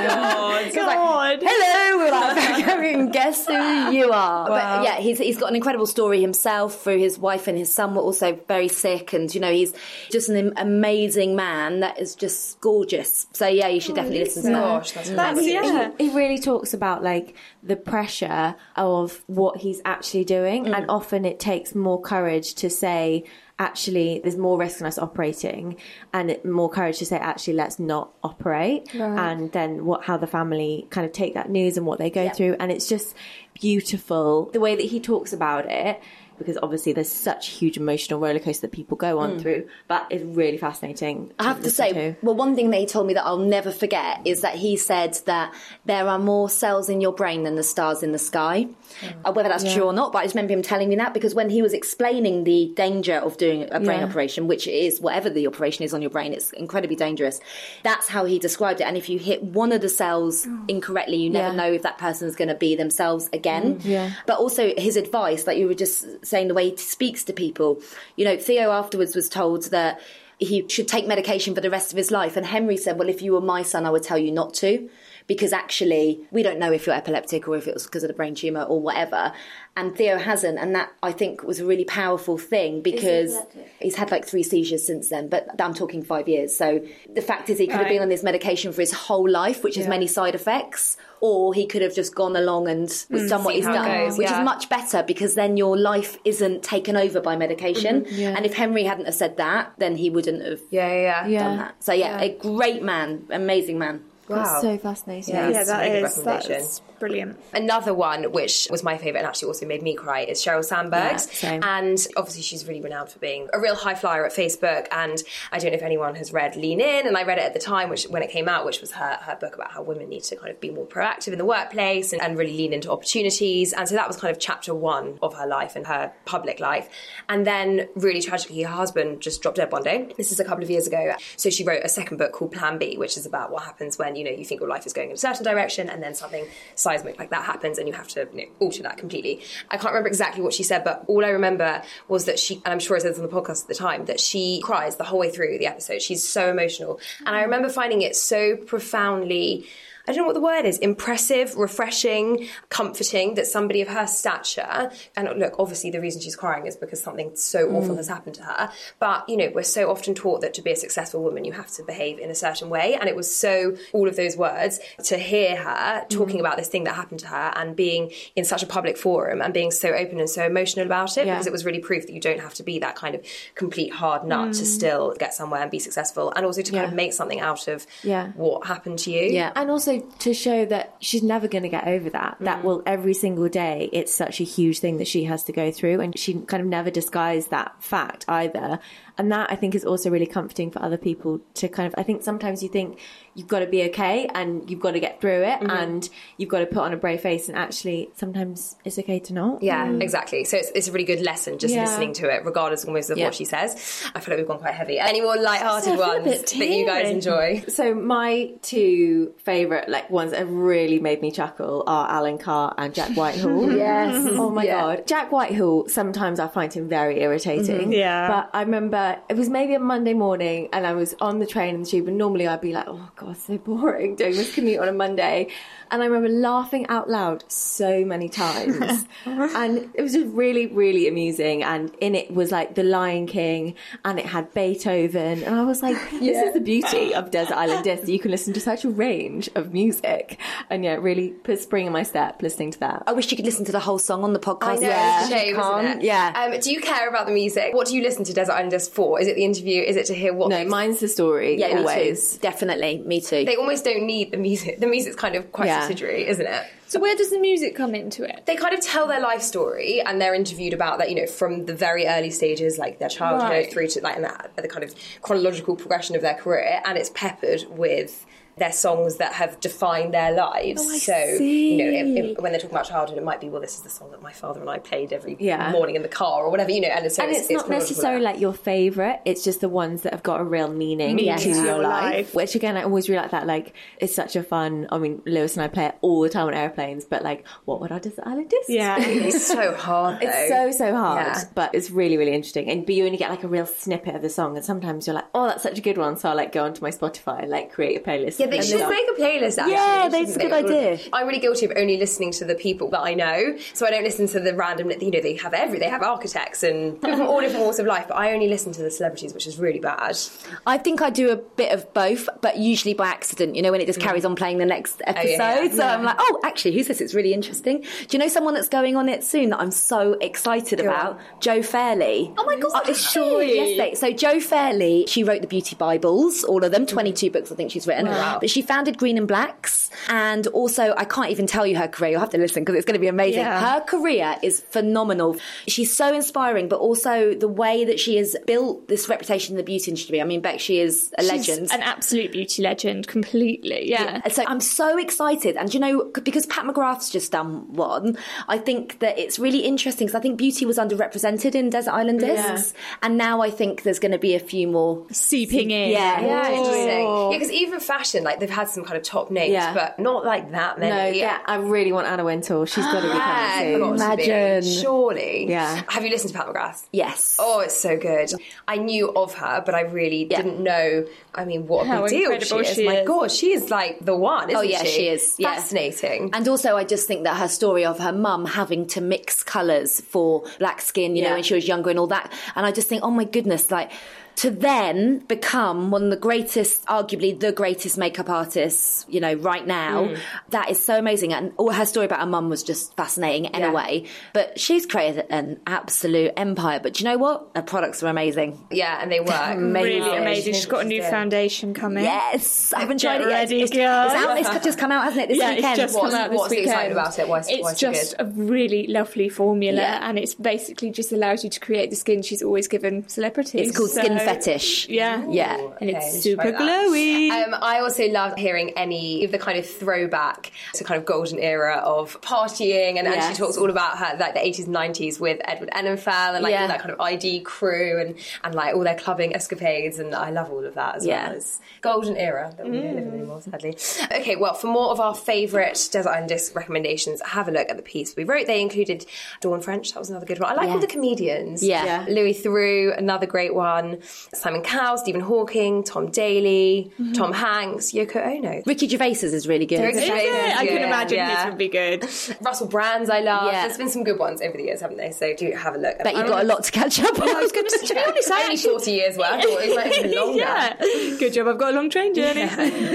Oh God. Hello, we're like, guess who you are? Wow. But yeah, he's got an incredible story himself through his wife and his son were also very sick, and you know, he's just an amazing man that is just gorgeous. So yeah, you should definitely listen to that. Gosh, that's amazing. He really talks about like the pressure of what he's actually doing, and often it takes more courage to say, actually, there's more risk in us operating, and more courage to say, actually, let's not operate. And then how the family kind of take that news and what they go through. And it's just beautiful the way that he talks about it, because obviously there's such a huge emotional roller coaster that people go on through, but it's really fascinating. I have to say, well, one thing that he told me that I'll never forget is that he said that there are more cells in your brain than the stars in the sky. Whether that's true or not, but I just remember him telling me that, because when he was explaining the danger of doing a brain operation, which is whatever the operation is on your brain, it's incredibly dangerous. That's how he described it. And if you hit one of the cells incorrectly, you never know if that person's going to be themselves again. But also his advice, like you were just saying, the way he speaks to people. You know, Theo afterwards was told that he should take medication for the rest of his life. And Henry said, well, if you were my son, I would tell you not to. Because actually, we don't know if you're epileptic or if it was because of the brain tumour or whatever. And Theo hasn't. And that, I think, was a really powerful thing, because he's had like 3 seizures since then. But I'm talking 5 years. So the fact is he could have been on this medication for his whole life, which has many side effects. Or he could have just gone along and done what he's done, which is much better, because then your life isn't taken over by medication. And if Henry hadn't have said that, then he wouldn't have done that. So a great man, amazing man. Wow. That's so fascinating. Yeah, that's brilliant. Another one, which was my favourite and actually also made me cry, is Sheryl Sandberg's. And obviously she's really renowned for being a real high flyer at Facebook. And I don't know if anyone has read Lean In, and I read it at the time when it came out, which was her book about how women need to kind of be more proactive in the workplace and really lean into opportunities. And so that was kind of chapter 1 of her life and her public life. And then really tragically, her husband just dropped dead one day. This is a couple of years ago. So she wrote a second book called Plan B, which is about what happens when, you know, you think your life is going in a certain direction and then something seismic like that happens and you have to, you know, alter that completely. I can't remember exactly what she said, but all I remember was that she, and I'm sure I said this on the podcast at the time, that she cries the whole way through the episode. She's so emotional. And I remember finding it so profoundly, I don't know what the word is, impressive, refreshing, comforting, that somebody of her stature, and look, obviously the reason she's crying is because something so awful has happened to her, but, you know, we're so often taught that to be a successful woman you have to behave in a certain way, and it was so, all of those words, to hear her talking about this thing that happened to her and being in such a public forum and being so open and so emotional about it, because it was really proof that you don't have to be that kind of complete hard nut to still get somewhere and be successful, and also to kind of make something out of what happened to you. And also to show that she's never going to get over that. That will, every single day, it's such a huge thing that she has to go through, and she kind of never disguised that fact either. And that, I think, is also really comforting for other people to kind of, I think sometimes you think you've got to be okay and you've got to get through it and you've got to put on a brave face, and actually sometimes it's okay to not. Yeah, exactly. So it's a really good lesson just listening to it, regardless almost of what she says. I feel like we've gone quite heavy. Any more light-hearted ones that you guys enjoy? So my 2 favourite ones that have really made me chuckle are Alan Carr and Jack Whitehall. Oh my God. Jack Whitehall, sometimes I find him very irritating. But I remember it was maybe a Monday morning and I was on the train in the tube, and normally I'd be like, oh God, God, so boring doing this commute on a Monday. And I remember laughing out loud so many times. And it was just really, really amusing. And in it was like The Lion King, and it had Beethoven. And I was like, this is the beauty of Desert Island Discs. You can listen to such a range of music. And yeah, it really put a spring in my step listening to that. I wish you could listen to the whole song on the podcast. I know, Yeah. it's a shame, isn't it? Yeah. Do you care about the music? What do you listen to Desert Island Discs for? Is it the interview? Is it to hear what... No, mine's the story. Yeah, always. me too. Definitely, me too. They almost don't need the music. The music's kind of quite subsidiary, isn't it? So where does the music come into it? They kind of tell their life story, and they're interviewed about that, you know, from the very early stages, like their childhood through to like the kind of chronological progression of their career, and it's peppered with their songs that have defined their lives. You know, when they're talking about childhood, it might be, well, this is the song that my father and I played every morning in the car or whatever, you know. And, so it's not necessarily like your favourite, it's just the ones that have got a real meaning to your life. Which again, I always really like that. Like, it's such a fun, I mean, Lewis and I play it all the time on airplanes, but like, what would our Desert Island Discs? Yeah. It's so hard, though. It's so hard, but it's really, really interesting. But you only get like a real snippet of the song, and sometimes you're like, oh, that's such a good one, so I'll like go onto my Spotify and like create a playlist. Yeah, they should make a playlist, actually. Yeah, that's a good idea. I'm really guilty of only listening to the people that I know, so I don't listen to the random, you know, they have architects and people from all different walks of life, but I only listen to the celebrities, which is really bad. I think I do a bit of both, but usually by accident, you know, when it just carries on playing the next episode. So I'm like, oh, actually, who's this? It's really interesting. Do you know someone that's going on it soon that I'm so excited about? Jo Fairley. Oh my God, it's sure yesterday. So Jo Fairley, she wrote the Beauty Bibles, all of them, 22 books I think she's written. Wow. But she founded Green and Blacks, and also I can't even tell you her career. You'll have to listen because it's going to be amazing. Her career is phenomenal. She's so inspiring, but also the way that she has built this reputation in the beauty industry. I mean, Beck, she is a legend. She's an absolute beauty legend, completely. Yeah. So I'm so excited, and you know, because Pat McGrath's just done one, I think that it's really interesting because I think beauty was underrepresented in Desert Island Discs, and now I think there's going to be a few more seeping in. Yeah, interesting. Yeah, because even fashion, like they've had some kind of top names, but not like that many. No, I really want Anna Wintour. She's got to be coming soon. Imagine. Surely. Yeah. Have you listened to Pat McGrath? Yes. Oh, it's so good. I knew of her, but I really didn't know, I mean, what a big deal she is. My God, she is like the one, isn't she? Oh, yeah, she is. Yeah. Fascinating. And also, I just think that her story of her mum having to mix colours for black skin, you know, when she was younger and all that. And I just think, oh my goodness, like, to then become one of the greatest, arguably the greatest makeup artists, you know, right now, that is so amazing. And all her story about her mum was just fascinating in a way. But she's created an absolute empire. But do you know what? Her products are amazing. Yeah, and they work. Really amazing. She's got a new foundation coming. Yes, I haven't tried it yet. It's out. It's just come out, hasn't it, this weekend? It's just come out this what's weekend. exciting about it? Why It's is just it good? a really lovely formula, and it's basically just allows you to create the skin she's always given celebrities. It's called Skin Fetish. Yeah. Ooh, And okay, it's super glowy. I also love hearing any of the kind of throwback to kind of golden era of partying, and she talks all about her like the 80s and 90s with Edward Enninful and like all that kind of ID crew and like all their clubbing escapades, and I love all of that as well as golden era that we don't live in anymore, sadly. Okay, well, for more of our favourite Desert Island Disc recommendations, have a look at the piece we wrote. They included Dawn French, that was another good one. I like all the comedians. Louis Theroux, another great one. Simon Cowell, Stephen Hawking, Tom Daley, Tom Hanks, Yoko Ono. Ricky Gervais's is really good. I can imagine his would be good. Russell Brand's I love. There's been some good ones over the years, haven't they? So do have a look. Bet you've got a lot to catch up on. I was going to say, to be honest, I only actually... 40 years worth. I thought it might have been longer. Good job, I've got a long train journey.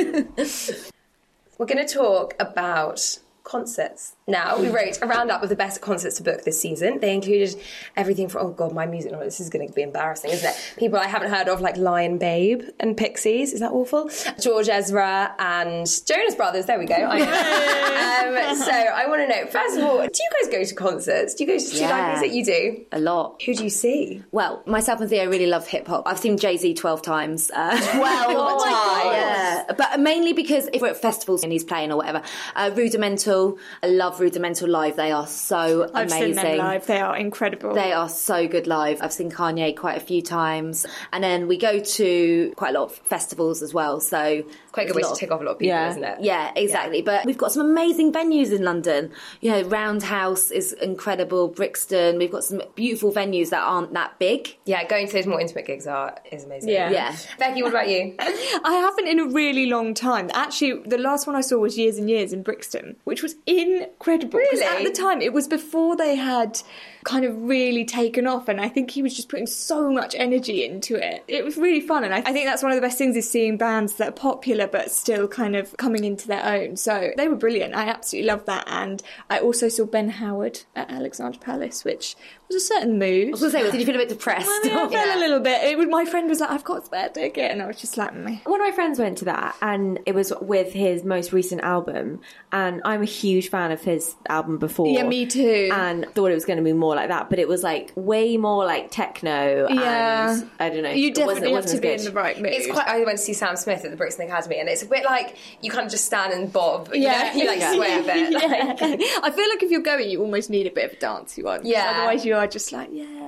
We're going to talk about concerts. Now, we wrote a roundup of the best concerts to book this season. They included everything from, oh God, my music knowledge, this is going to be embarrassing, isn't it? People I haven't heard of, like Lion Babe and Pixies. Is that awful? George Ezra and Jonas Brothers. There we go. I know. So I want to know, first of all, do you guys go to concerts? Do you go to like music? You do? A lot. Who do you see? Well, myself and Theo really love hip-hop. I've seen Jay-Z 12 times. 12 times? Yeah. But mainly because if we're at festivals and he's playing or whatever, Rudimental, Rudimental. I love Rudimental live. They are so amazing. I've seen them live. They are incredible. They are so good live. I've seen Kanye quite a few times. And then we go to quite a lot of festivals as well. So it's quite a good way to tick off a lot of people, isn't it? Yeah, exactly. Yeah. But we've got some amazing venues in London. You know, Roundhouse is incredible. Brixton. We've got some beautiful venues that aren't that big. Yeah, going to those more intimate gigs is amazing. Yeah. Becky, what about you? I haven't in a really long time. Actually, the last one I saw was Years and Years in Brixton, which was incredible. Really? At the time, it was before they had kind of really taken off, and I think he was just putting so much energy into it. It was really fun, and I think that's one of the best things is seeing bands that are popular but still kind of coming into their own. So they were brilliant. I absolutely loved that. And I also saw Ben Howard at Alexandra Palace, which was a certain mood. I was going to say, did you feel a bit depressed? I felt a little bit. My friend was like, I've got a spare ticket, and I was just like, meh. One of my friends went to that, and it was with his most recent album, and I'm a huge fan of his album before. Yeah, me too. And thought it was going to be more like that, but it was like way more like techno. Yeah. And I don't know. You definitely have to be good. in the right mood. I went to see Sam Smith at the Brixton Academy, and it's a bit like you kind of just stand and bob. Yeah. You sway a bit. Yeah. I feel like if you're going, you almost need a bit of a dancey one. Yeah. Otherwise, you are just like,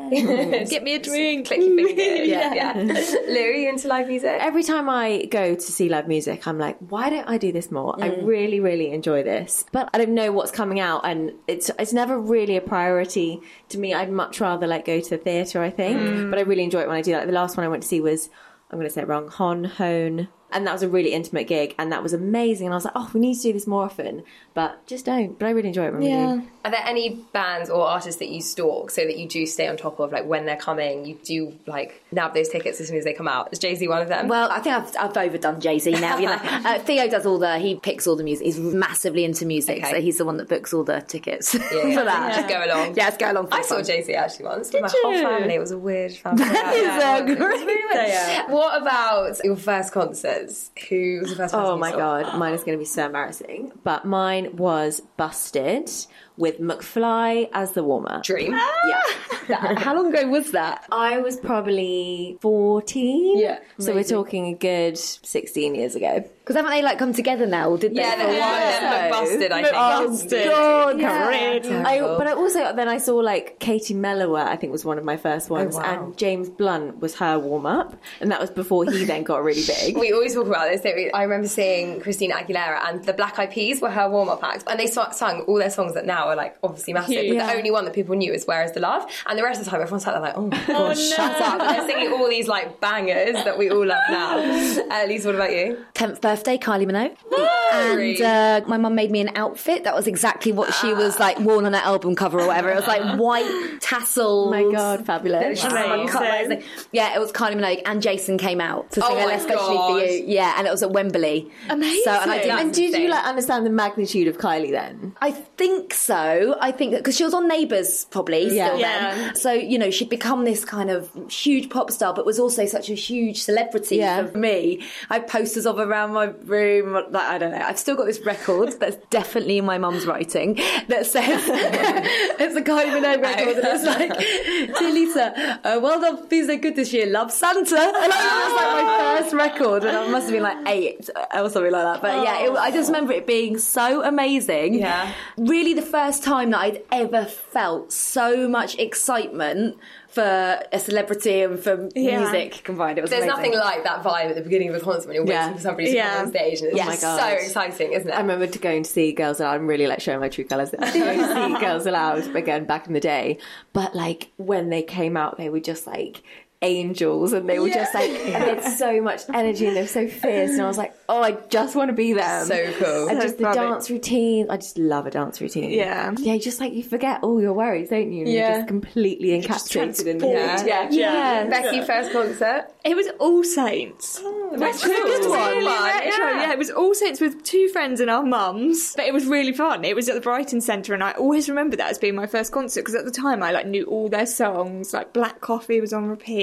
get me a drink. Click your fingers. Yeah. Lou, are you into live music? Every time I go to see live music, I'm like, why don't I do this more? I really, really enjoy this. But I don't know what's coming out, and it's never really a priority to me. I'd much rather like go to the theatre, I think. But I really enjoy it when I do that. The last one I went to see was, I'm going to say it wrong, Hone. And that was a really intimate gig, and that was amazing. And I was like, oh, we need to do this more often. But just don't. But I really enjoy it when we do. Are there any bands or artists that you stalk so that you do stay on top of, like, when they're coming, you do, like, nab those tickets as soon as they come out? Is Jay-Z one of them? Well, I think I've overdone Jay-Z now. You know, Theo does he picks all the music. He's massively into music, so he's the one that books all the tickets for that. Just go along. Yeah, let's go along. I saw Jay-Z actually once with my whole family. It was a weird family. That is great. What about your first concerts? Who was the first person Oh you my saw? God, mine is going to be so embarrassing. But mine was Busted with McFly as the warm-up. Dream. Yeah. How long ago was that? I was probably 14. Yeah. So we're talking a good 16 years ago. Because haven't they like come together now? Did they? Yeah, for a while? Busted, I think. Busted. God, Yeah. But I also then I saw like Katie Melua, I think was one of my first ones, and James Blunt was her warm up, and that was before he then got really big. We always talk about this, don't we? I remember seeing Christina Aguilera, and the Black Eyed Peas were her warm up act, and they sung all their songs that now are like obviously massive. But the only one that people knew is "Where Is the Love," and the rest of the time everyone's sat there like, "Oh my God, shut up!" And they're singing all these like bangers that we all love now. Lisa, what about you? 10th birthday, Kylie Minogue. And my mum made me an outfit that was exactly what she was like worn on her album cover or whatever. It was like white tassels. Oh my God, fabulous. Amazing. Yeah, it was Kylie Minogue, and Jason came out to sing Oh my Especially God. for You. Yeah, and it was at Wembley. Amazing. So, and I didn't. And did you like understand the magnitude of Kylie then? I think so. I think that because she was on Neighbours probably still Yeah. then. So, you know, she'd become this kind of huge pop star, but was also such a huge celebrity for me. I have posters of her around my room. Like, I don't know. I've still got this record that's definitely in my mum's writing that says it's a Kylie Minogue record, and it's like, "Dear Lisa, well done for being so good this year. Love, Santa." And that was like my first record, and I must have been like 8 or something like that. But I just remember it being so amazing. Yeah. Really the first time that I'd ever felt so much excitement for a celebrity and for music combined. It was There's amazing. nothing like that vibe at the beginning of a concert when you're waiting for somebody to come on stage, and it's my God. so exciting, isn't it? I remember going to see Girls Aloud. I'm really like showing my true colours. Going to see Girls Aloud again back in the day, but like when they came out, they were just like angels, and they were just like, and they had so much energy, and they were so fierce, and I was like, oh, I just want to be them. So cool. And just the dance routine, I just love a dance routine. Yeah, just like you forget all your worries, don't you? And you're just completely encapsulated in the Becky, first concert. It was All Saints. That's It was really retro. Yeah, it was All Saints with 2 friends and our mums. But it was really fun. It was at the Brighton Centre, and I always remember that as being my first concert, because at the time I like knew all their songs. Like Black Coffee was on repeat.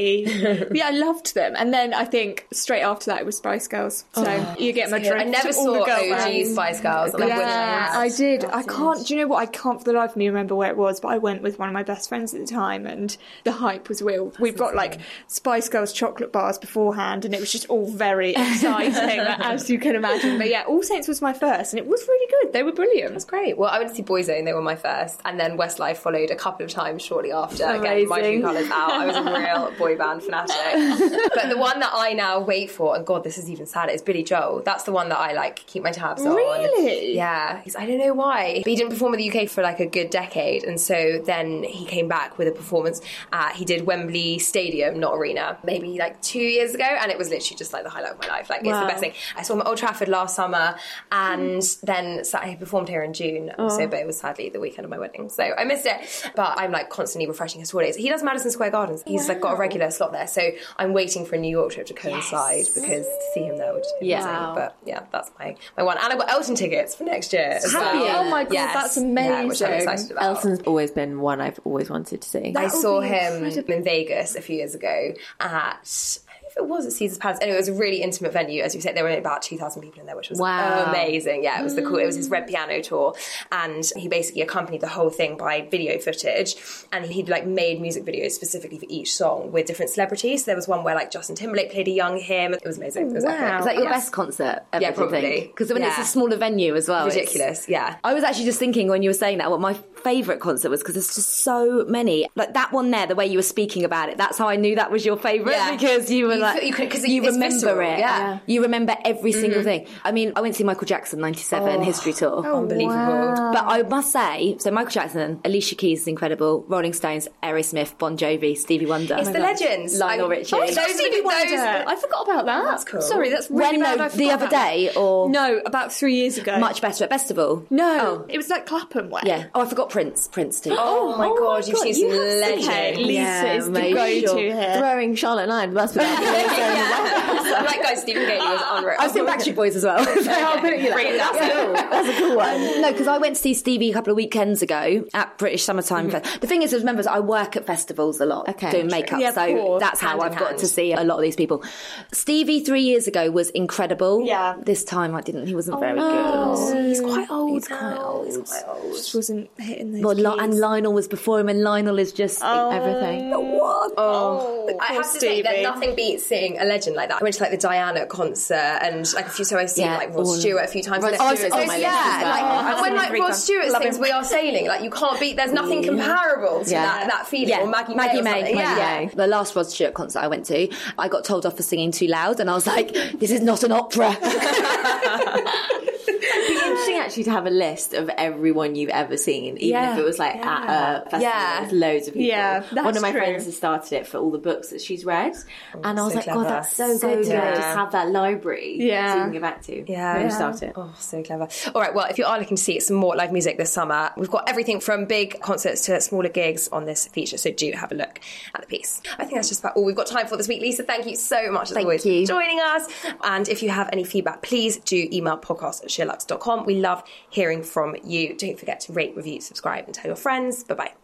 me. Yeah, I loved them. And then I think straight after that it was Spice Girls. So you get my drink. I never to all saw the girl OG bands. Spice Girls. Yeah, I did. I can't, do you know what? I can't for the life of me remember where it was, but I went with one of my best friends at the time and the hype was real. We've got like Spice Girls chocolate bars beforehand and it was just all very exciting, as you can imagine. But yeah, All Saints was my first and it was really good. They were brilliant. That's great. Well, I went to see Boyzone, they were my first, and then Westlife followed a couple of times shortly after. Again, My True Colours out. I was a real boy band fanatic. But the one that I now wait for, and God, this is even sadder, is Billy Joel. That's the one that I like keep my tabs on. Really? Yeah. I don't know why. But he didn't perform in the UK for like a good decade, and so then he came back with a performance. He did Wembley Stadium, not Arena, maybe like 2 years ago, and it was literally just like the highlight of my life. Like, it's the best thing. I saw him at Old Trafford last summer, and then he performed here in June, so, but it was sadly the weekend of my wedding, so I missed it. But I'm like constantly refreshing his tour dates. He does Madison Square Gardens. He's like got a regular slot there, so I'm waiting for a New York trip to coincide because to see him there would just be amazing. But yeah, that's my one. And I've got Elton tickets for next year as well. Oh my God, that's amazing. Yeah, which I'm excited about. Elton's always been one I've always wanted to see. I saw him in Vegas a few years ago at... It was at Caesar's Palace. Anyway, it was a really intimate venue. As you said, there were only about 2,000 people in there, which was amazing. Yeah, it was it was his Red Piano tour, and he basically accompanied the whole thing by video footage, and he'd like made music videos specifically for each song with different celebrities. So there was one where like Justin Timberlake played a young him. It was amazing. It was epic. Is that your best concert ever? Yeah, probably. Because when it's a smaller venue as well. Ridiculous, yeah. I was actually just thinking when you were saying that what my favourite concert was, because there's just so many. Like that one there, the way you were speaking about it, that's how I knew that was your favourite, because you were you remember visceral, it. Yeah. You remember every single thing. I mean, I went to see Michael Jackson 97 History Tour. Unbelievable. Wow. But I must say, so Michael Jackson, Alicia Keys is incredible, Rolling Stones, Aerosmith, Bon Jovi, Stevie Wonder. It's the legends. Lionel Richie. I forgot about that. That's cool. Sorry, that's really bad. I the other day, or no, about 3 years ago. Much better at Festival. No, it was like Clapham way. Yeah. Oh, I forgot Prince too. Oh my God, you've seen some legends. Okay, Lisa is the go-to here. Throwing Charlotte and I under the bus. I'm like, guys, Stephen Gailey was unreal. I've seen Backstreet Boys as well. I'll put it you That's a cool one. No, because I went to see Stevie a couple of weekends ago at British Summertime Fest. The thing is, remember, I work at festivals a lot doing makeup, so that's how I've got to see a lot of these people. Stevie 3 years ago was incredible. Yeah. This time he wasn't very good. He's quite old. He's quite old. Just wasn't hitting those Well, and Lionel was before him, and Lionel is just everything. What? I have to say that nothing beats seeing a legend like that. I went to like the Diana concert and like a few, so I've seen like Rod Stewart a few times. Rod Stewart's on my list as well. And when like Rod Stewart sings "We Are Sailing," like you can't beat. There's nothing comparable to that feeling. Yeah. Or Maggie May. Yeah. The last Rod Stewart concert I went to, I got told off for singing too loud, and I was like, "This is not an opera." It'd be interesting actually to have a list of everyone you've ever seen, even if it was like at a festival with loads of people. Yeah, that's one of my true. friends has started it for all the books that she's read, and I was like, clever. God, that's so good to just have that library so you can go back to. Yeah. Start it. Oh, so clever. All right, well, if you are looking to see some more live music this summer, we've got everything from big concerts to smaller gigs on this feature, so do have a look at the piece. I think that's just about all we've got time for this week. Lisa, thank you so much as always for joining us. And if you have any feedback, please do email podcast@sheerluxe.com. We love hearing from you. Don't forget to rate, review, subscribe, and tell your friends. Bye-bye.